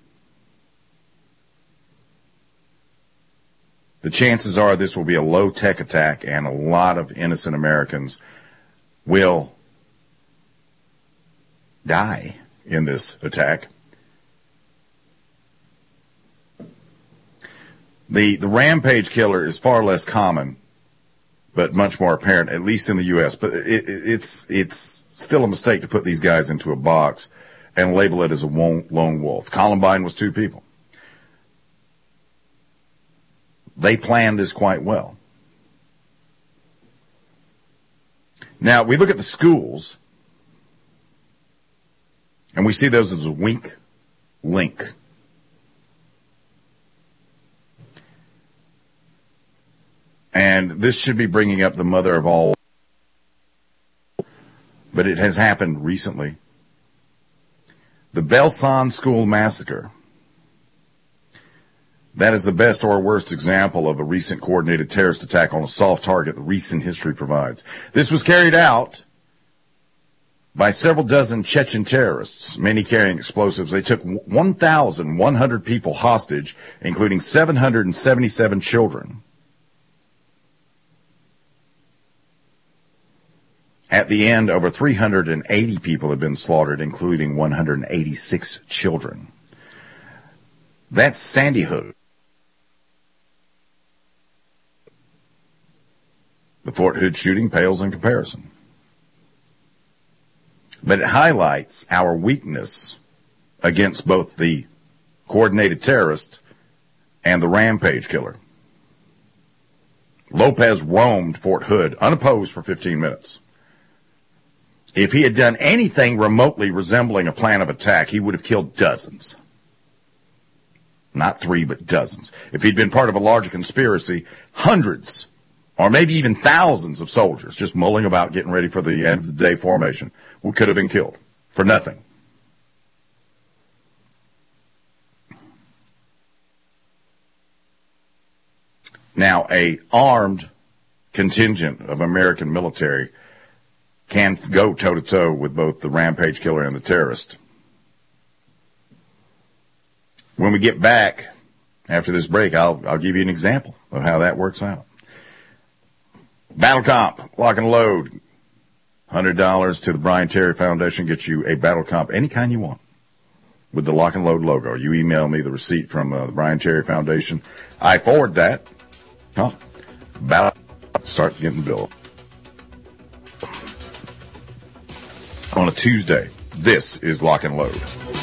The chances are this will be a low-tech attack, and a lot of innocent Americans will die in this attack. The the rampage killer is far less common, but much more apparent, at least in the U S. But it, it, it's it's still a mistake to put these guys into a box and label it as a lone wolf. Columbine was two people. They planned this quite well. Now, we look at the schools, and we see those as a weak link. And this should be bringing up the mother of all, but it has happened recently. The Belson School Massacre. That is the best or worst example of a recent coordinated terrorist attack on a soft target that recent history provides. This was carried out by several dozen Chechen terrorists, many carrying explosives. They took one thousand one hundred people hostage, including seven hundred seventy-seven children. At the end, over three hundred eighty people had been slaughtered, including one hundred eighty-six children. That's Sandy Hook. The Fort Hood shooting pales in comparison. But it highlights our weakness against both the coordinated terrorist and the rampage killer. Lopez roamed Fort Hood unopposed for fifteen minutes. If he had done anything remotely resembling a plan of attack, he would have killed dozens. Not three, but dozens. If he'd been part of a larger conspiracy, hundreds or maybe even thousands of soldiers just mulling about getting ready for the end of the day formation could have been killed for nothing. Now, a armed contingent of American military can go toe-to-toe with both the rampage killer and the terrorist. When we get back after this break, I'll, I'll give you an example of how that works out. Battle Comp, lock and load. one hundred dollars to the Brian Terry Foundation gets you a Battle Comp, any kind you want, with the lock and load logo. You email me the receipt from uh, the Brian Terry Foundation. I forward that. Huh? Battle Comp, start getting billed. On a Tuesday, this is Lock and Load.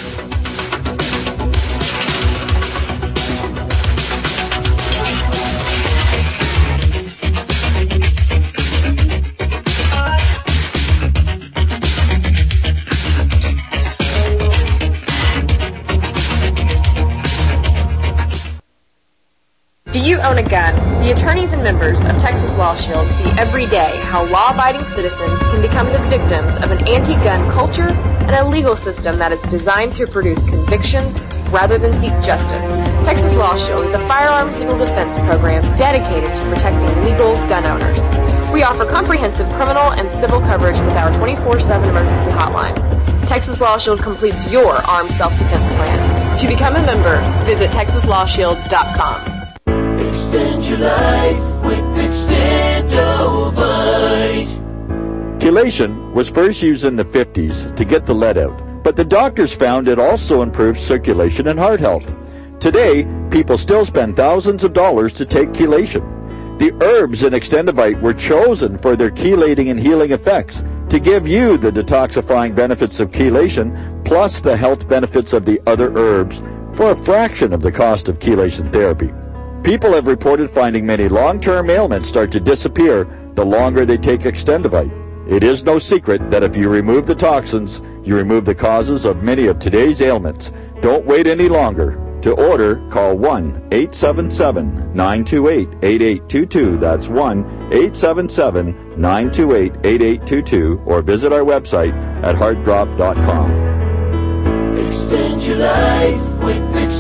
Do you own a gun? The attorneys and members of Texas Law Shield see every day how law-abiding citizens can become the victims of an anti-gun culture and a legal system that is designed to produce convictions rather than seek justice. Texas Law Shield is a firearms legal defense program dedicated to protecting legal gun owners. We offer comprehensive criminal and civil coverage with our twenty-four seven emergency hotline. Texas Law Shield completes your armed self-defense plan. To become a member, visit texas law shield dot com. Extend your life with Extendovite. Chelation was first used in the fifties to get the lead out, but the doctors found it also improved circulation and heart health. Today, people still spend thousands of dollars to take chelation. The herbs in Extendivite were chosen for their chelating and healing effects to give you the detoxifying benefits of chelation plus the health benefits of the other herbs for a fraction of the cost of chelation therapy. People have reported finding many long-term ailments start to disappear the longer they take Extendivite. It is no secret that if you remove the toxins, you remove the causes of many of today's ailments. Don't wait any longer. To order, call one eight seven seven, nine two eight, eight eight two two. That's one eight seven seven, nine two eight, eight eight two two, or visit our website at heart drop dot com. Extend your life with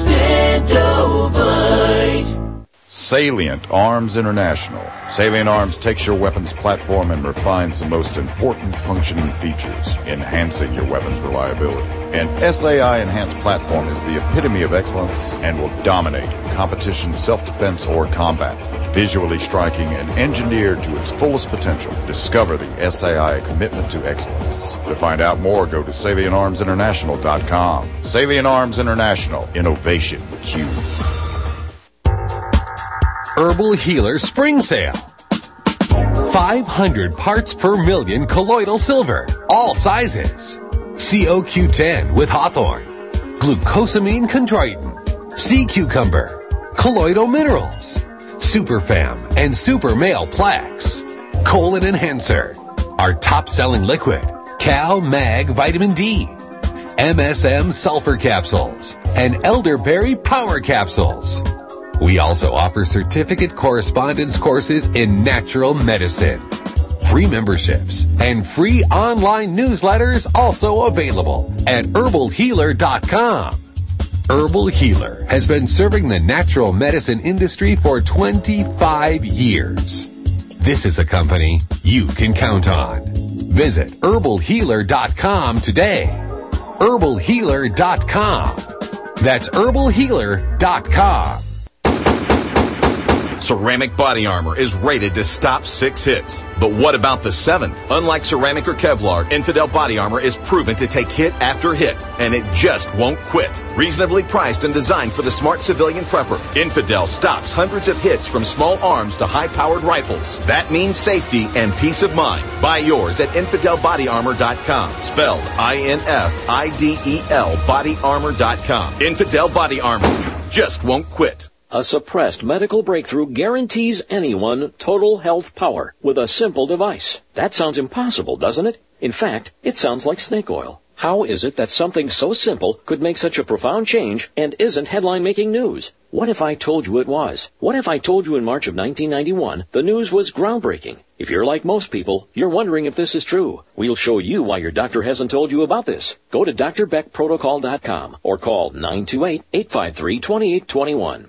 Extendovite. Salient Arms International. Salient Arms takes your weapons platform and refines the most important functioning features, enhancing your weapon's reliability. An S A I enhanced platform is the epitome of excellence and will dominate competition, self-defense, or combat. Visually striking and engineered to its fullest potential, discover the S A I commitment to excellence. To find out more, go to salient arms international dot com. Salient Arms International. Innovation with you. Herbal Healer Spring Sale. five hundred parts per million colloidal silver, all sizes. C O Q ten with Hawthorne, glucosamine chondroitin, sea cucumber, colloidal minerals, Superfam and Super Male Plex, colon enhancer, our top-selling liquid, Cal Mag Vitamin D, M S M sulfur capsules, and elderberry power capsules. We also offer certificate correspondence courses in natural medicine. Free memberships and free online newsletters also available at herbal healer dot com. Herbal Healer has been serving the natural medicine industry for twenty-five years. This is a company you can count on. Visit herbal healer dot com today. herbal healer dot com. That's herbal healer dot com. Ceramic Body Armor is rated to stop six hits. But what about the seventh? Unlike ceramic or Kevlar, Infidel Body Armor is proven to take hit after hit, and it just won't quit. Reasonably priced and designed for the smart civilian prepper, Infidel stops hundreds of hits from small arms to high-powered rifles. That means safety and peace of mind. Buy yours at infidel body armor dot com. Spelled I N F I D E L body armor dot com. Infidel Body Armor just won't quit. A suppressed medical breakthrough guarantees anyone total health power with a simple device. That sounds impossible, doesn't it? In fact, it sounds like snake oil. How is it that something so simple could make such a profound change and isn't headline-making news? What if I told you it was? What if I told you in March of nineteen ninety-one the news was groundbreaking? If you're like most people, you're wondering if this is true. We'll show you why your doctor hasn't told you about this. Go to D R beck protocol dot com or call nine two eight, eight five three, two eight two one.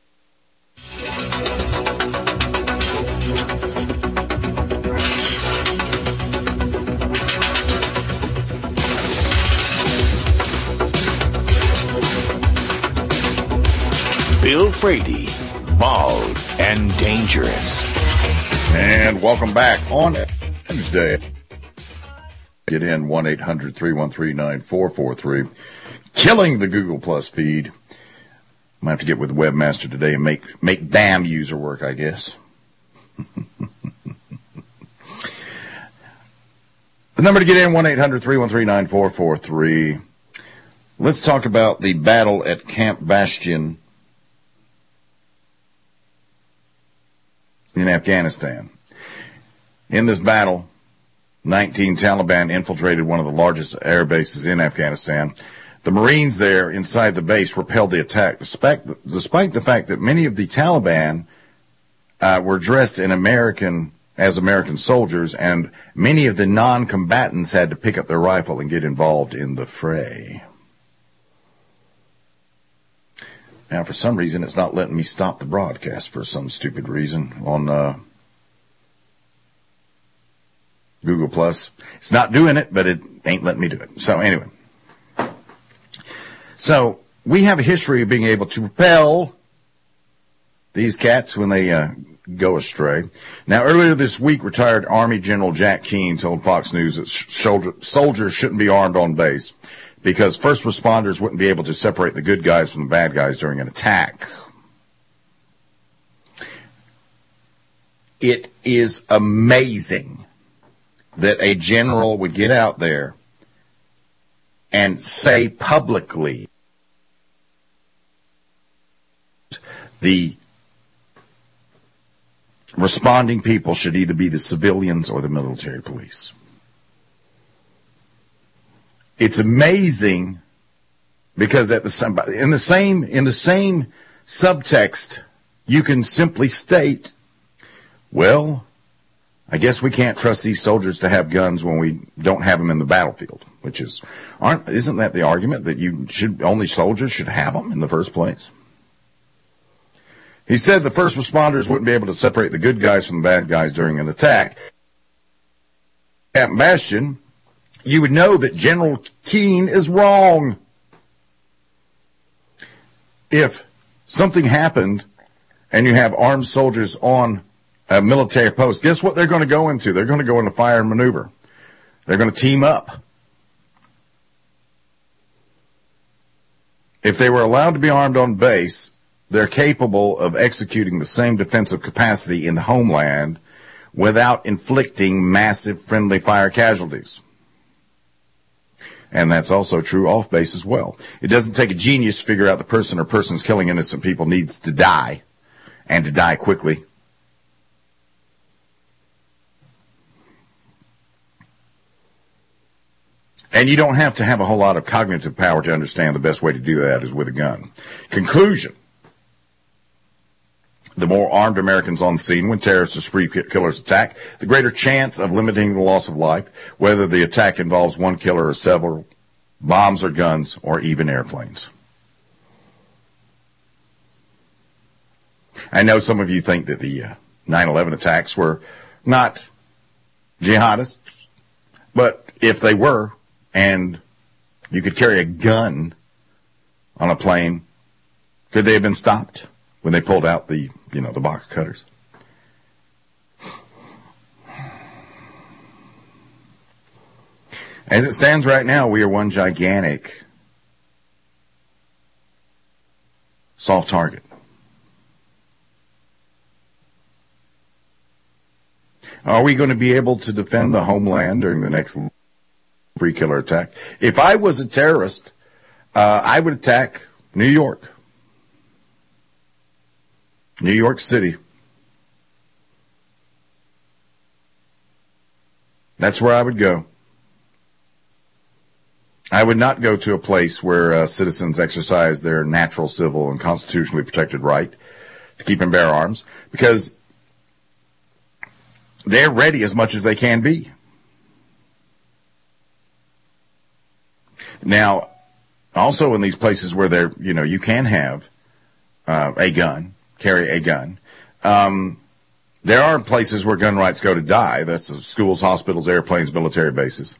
Bill Frady, bald and dangerous. And welcome back on Tuesday. Get in one eight hundred, three one three, nine four four three. Killing the Google Plus feed. I'm going to have to get with the webmaster today and make, make damn user work, I guess. The number to get in, one eight hundred, three one three, nine four four three. Let's talk about the battle at Camp Bastion in Afghanistan. In this battle, nineteen Taliban infiltrated one of the largest air bases in Afghanistan. The Marines there inside the base repelled the attack, despite the, despite the fact that many of the Taliban uh, were dressed in American as American soldiers, and many of the non-combatants had to pick up their rifle and get involved in the fray. Now, for some reason, it's not letting me stop the broadcast for some stupid reason on uh, Google Plus. It's not doing it, but it ain't letting me do it. So anyway. So we have a history of being able to repel these cats when they uh, go astray. Now, earlier this week, retired Army General Jack Keane told Fox News that soldier, soldiers shouldn't be armed on base. because first responders wouldn't be able to separate the good guys from the bad guys during an attack. It is amazing that a general would get out there and say publicly the responding people should either be the civilians or the military police. It's amazing because at the same, in the same in the same subtext, you can simply state, well, I guess we can't trust these soldiers to have guns when we don't have them in the battlefield, which is, aren't, isn't that the argument that you should, only soldiers should have them in the first place? He said the first responders wouldn't be able to separate the good guys from the bad guys during an attack. At Bastion, you would know that General Keane is wrong. If something happened and you have armed soldiers on a military post, guess what they're going to go into? They're going to go into fire and maneuver. They're going to team up. If they were allowed to be armed on base, they're capable of executing the same defensive capacity in the homeland without inflicting massive friendly fire casualties. And that's also true off base as well. It doesn't take a genius to figure out the person or persons killing innocent people needs to die, and to die quickly. And you don't have to have a whole lot of cognitive power to understand the best way to do that is with a gun. Conclusion. The more armed Americans on the scene when terrorists or spree killers attack, the greater chance of limiting the loss of life, whether the attack involves one killer or several, bombs or guns, or even airplanes. I know some of you think that the uh, nine eleven attacks were not jihadists, but if they were, and you could carry a gun on a plane, could they have been stopped when they pulled out the, you know, the box cutters? As it stands right now, we are one gigantic soft target. Are we going to be able to defend the homeland during the next free killer attack? If I was a terrorist, uh, I would attack New York. New York City. That's where I would go. I would not go to a place where uh, citizens exercise their natural, civil, and constitutionally protected right to keep and bear arms, because they're ready as much as they can be. Now, also in these places where they're, you know, you can have uh, a gun, carry a gun, um, there are places where gun rights go to die. That's schools, hospitals, airplanes, military bases.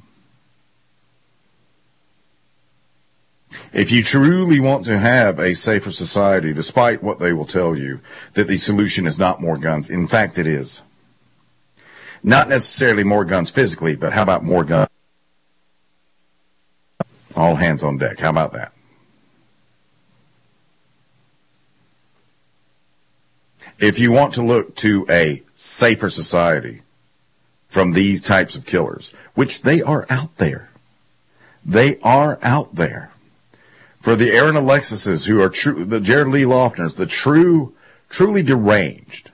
If you truly want to have a safer society, despite what they will tell you, that the solution is not more guns, in fact it is. Not necessarily more guns physically, but how about more guns? All hands on deck. How about that? If you want to look to a safer society from these types of killers, which they are out there, they are out there. For the Aaron Alexises who are true, the Jared Lee Loftners, the true, truly deranged,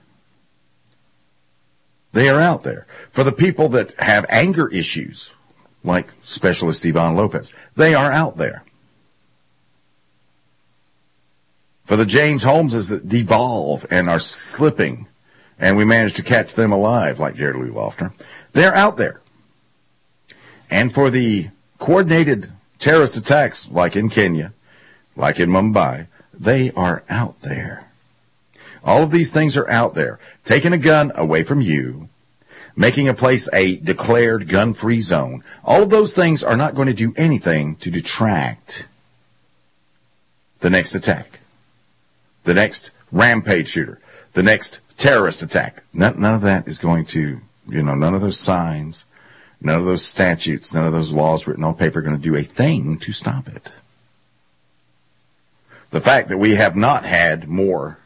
they are out there. For the people that have anger issues, like Specialist Ivan Lopez, they are out there. For the James Holmeses that devolve and are slipping, and we manage to catch them alive, like Jared Lee Loftner, they're out there. And for the coordinated terrorist attacks, like in Kenya, like in Mumbai, they are out there. All of these things are out there. Taking a gun away from you, making a place a declared gun-free zone, all of those things are not going to do anything to detract the next attack, the next rampage shooter, the next terrorist attack. None, none of that is going to, you know, none of those signs None of those statutes, none of those laws written on paper are going to do a thing to stop it. The fact that we have not had more,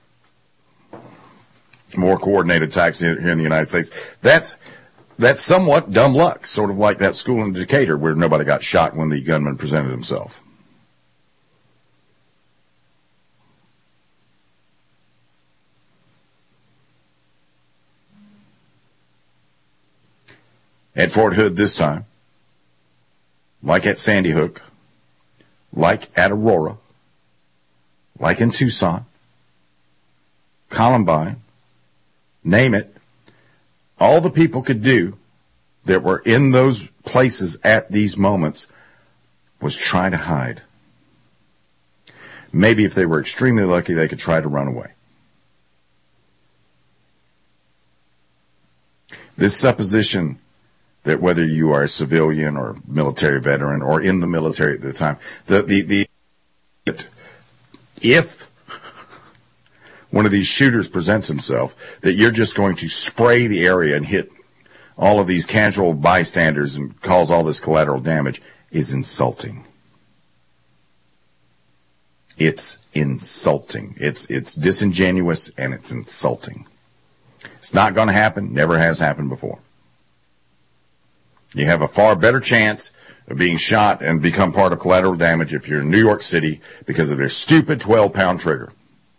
more coordinated attacks here in the United States, that's, that's somewhat dumb luck, sort of like that school in Decatur where nobody got shot when the gunman presented himself. At Fort Hood this time, like at Sandy Hook, like at Aurora, like in Tucson, Columbine, name it, all the people could do that were in those places at these moments was try to hide. Maybe if they were extremely lucky, they could try to run away. This supposition that whether you are a civilian or military veteran or in the military at the time, the, the, the, if one of these shooters presents himself, that you're just going to spray the area and hit all of these casual bystanders and cause all this collateral damage is insulting. It's insulting. It's, it's disingenuous and it's insulting. It's not going to happen. Never has happened before. You have a far better chance of being shot and become part of collateral damage if you're in New York City because of their stupid twelve-pound trigger.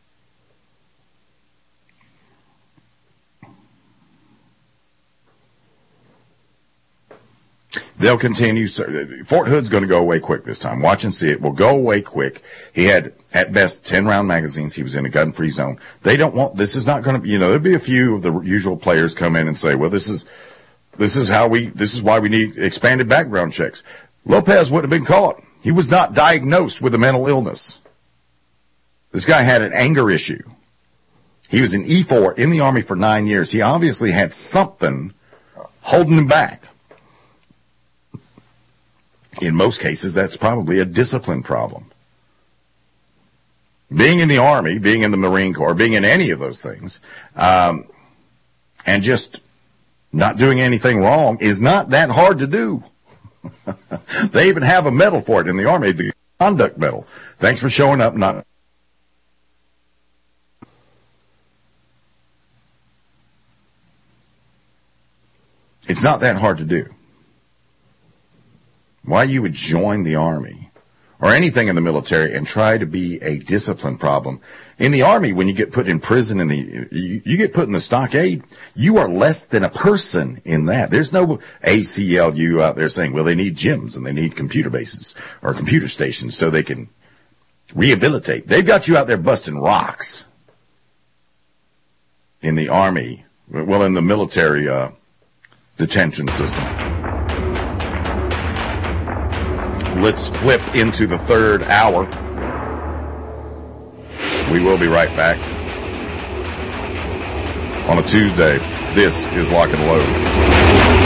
They'll continue. Fort Hood's going to go away quick this time. Watch and see. It will go away quick. He had, at best, ten-round magazines. He was in a gun-free zone. They don't want, this is not going to, you know, there'll be a few of the usual players come in and say, well, this is, This is how we, this is why we need expanded background checks. Lopez would have been caught. He was not diagnosed with a mental illness. This guy had an anger issue. He was an E four in the Army for nine years. He obviously had something holding him back. In most cases, that's probably a discipline problem. Being in the Army, being in the Marine Corps, being in any of those things, um, and just not doing anything wrong is not that hard to do. They even have a medal for it in the Army, the conduct medal. Thanks for showing up. Not. It's not that hard to do. Why you would join the Army or anything in the military and try to be a discipline problem. In the Army, when you get put in prison, in the you, you get put in the stockade, you are less than a person in that. There's no A C L U out there saying, well, they need gyms and they need computer bases or computer stations so they can rehabilitate. They've got you out there busting rocks. In the Army, well, in the military uh, detention system. Let's flip into the third hour. We will be right back. On a Tuesday, this is Lock and Load.